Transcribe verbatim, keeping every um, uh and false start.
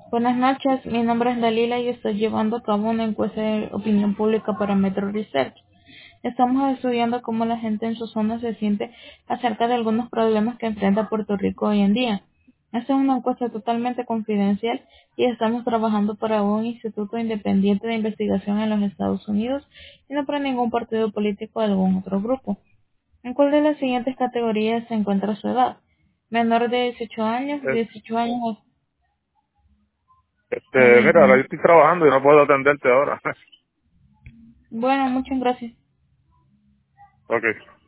Buenas noches, mi nombre es Dalila y estoy llevando a cabo una encuesta de opinión pública para Metro Research. Estamos estudiando cómo la gente en su zona se siente acerca de algunos problemas que enfrenta Puerto Rico hoy en día. Esta es una encuesta totalmente confidencial y estamos trabajando para un instituto independiente de investigación en los Estados Unidos y no para ningún partido político o algún otro grupo. ¿En cuál de las siguientes categorías se encuentra su edad? Menor de dieciocho años, Es- dieciocho años Este, o mira, ahora yo veintinueve. estoy trabajando y no puedo atenderte ahora. Bueno, muchas gracias. Ok.